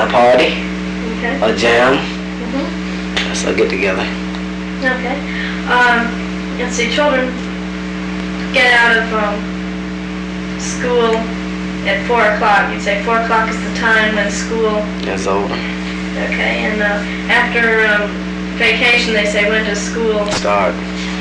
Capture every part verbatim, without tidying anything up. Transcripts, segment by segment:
a party, Okay. a jam. Mm-hmm. That's a get together. Okay. Um, let's see, children get out of um, school at four o'clock. You'd say four o'clock is the time when school. It's over. Okay, and uh, after um, vacation, they say when does school Start.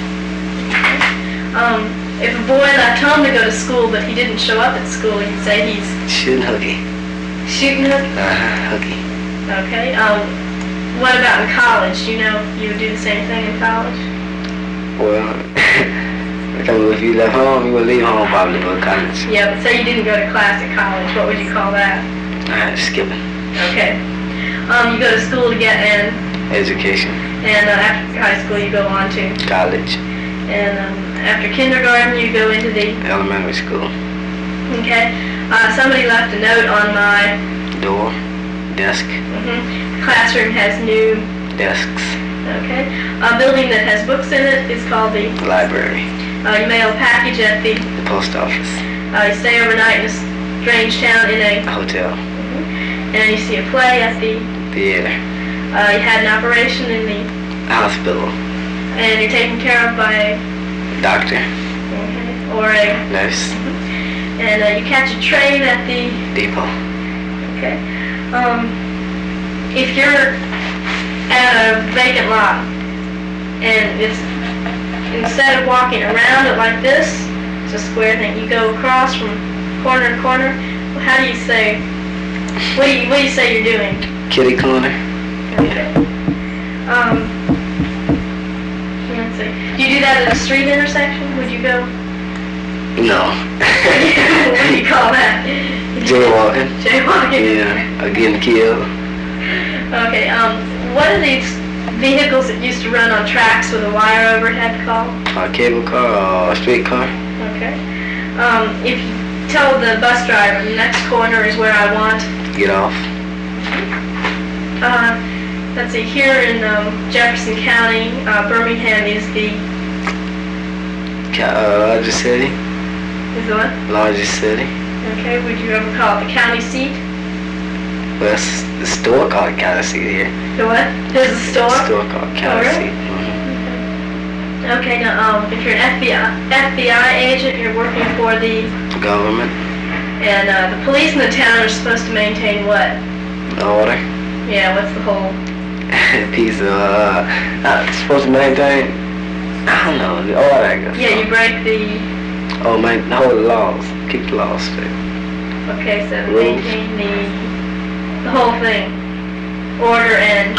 Um, if a boy left home to go to school, but he didn't show up at school, you'd say he's Shooting hooky. shooting hook. Uh-huh, hooky. Okay. Um, what about in college? You know, you would do the same thing in college. Well, because if you left home, you would leave home probably go to college. Yeah, but say you didn't go to class at college. What would you call that? Uh, skipping. Okay. Um, you go to school to get in, Education. and uh, after high school you go on to, College. and um, after kindergarten you go into the. Elementary school. Okay. Uh, somebody left a note on my Door. Desk. mhm, classroom has new. Desks. Okay. A building that has books in it is called the. Library. Uh, you mail a package at the. The post office. Uh, you stay overnight in a strange town in a. Hotel. And you see a play at the. Theater. Uh, you had an operation in the. Hospital. And you're taken care of by a. Doctor. Okay, or a. Nurse. And uh, you catch a train at the. Depot. Okay. Um, if you're at a vacant lot and it's instead of walking around it like this, it's a square thing. You go across from corner to corner. Well, how do you say? What do you what do you say you're doing? Kitty corner. Okay. Um, let's see. Do you do that at a street intersection? Would you go? No. What do you call that? Jaywalking. Jaywalking. Yeah. Or getting killed. Okay. Um, what are these vehicles that used to run on tracks with a wire overhead called? A cable car or a street car. Okay. Um, if you tell the bus driver the next corner is where I want. Get off. Uh, let's see. Here in um, Jefferson County, uh, Birmingham is the Ca- uh, largest city. is the what? Largest city. Okay. Would you ever call it the county seat? Well, it's the store called county seat here. The what? There's a store. Store called county really? seat. Mhm. Okay. Now, um, if you're an F B I F B I agent, you're working for the Government. and uh, the police in the town are supposed to maintain what? Order. Yeah. What's the whole? Piece of uh, uh, supposed to maintain. I don't know the order. I guess. Yeah. You break the. Oh, man, hold the laws. Keep the laws straight. Okay. So Rules. maintain the. The whole thing. Order and.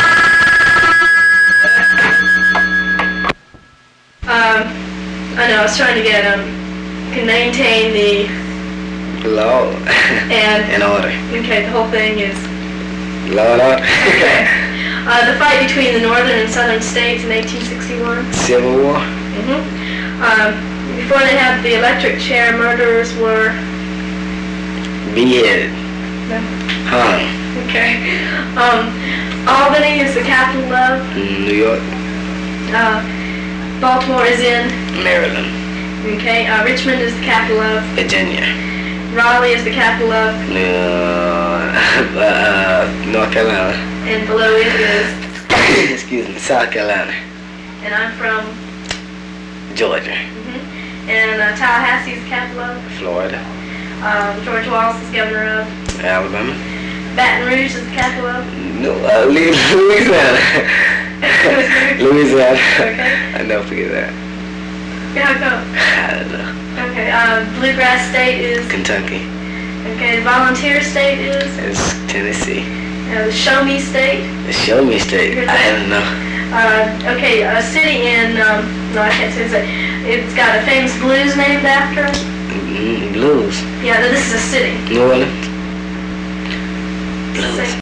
Um, I know, I was trying to get, um, can maintain the, Law. and, and order. okay, the whole thing is, Law and order. okay. Uh, the fight between the northern and southern states in eighteen sixty-one. Civil War. Mm-hmm. Um, before they had the electric chair, murderers were, Beheaded. no, Hung. okay. Um, Albany is the capital of, New York. uh, Baltimore is in, Maryland. okay, uh, Richmond is the capital of, Virginia. Raleigh is the capital of, Uh, uh, North Carolina. and below it is, Excuse me, South Carolina. and I'm from, Georgia. hmm and uh, Tallahassee is the capital of, Florida. um, George Wallace is governor of, Alabama. Baton Rouge is the capital of, No, uh, Louisiana. Louisiana. Okay. I never forget that. yeah, go, I don't know. okay, uh, Bluegrass State is, Kentucky. okay, the Volunteer State is, It's Tennessee. uh, the Show Me State, The Show Me State. I don't know. uh, okay, a city in, um, no, I can't say it, it's got a famous blues named after it, Mm, blues. yeah, this is a city. New Orleans. Blues.